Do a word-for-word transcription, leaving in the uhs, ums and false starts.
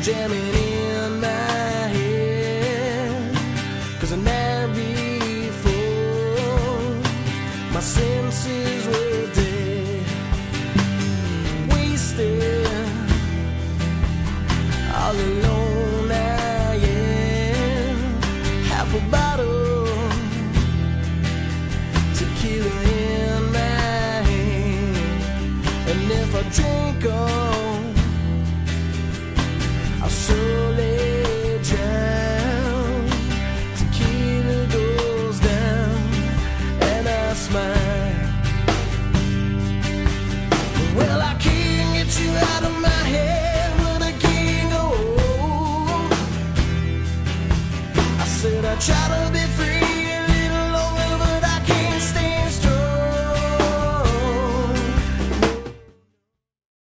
jamming in my head. Cause the night before, my senses were dead, wasted, all alone.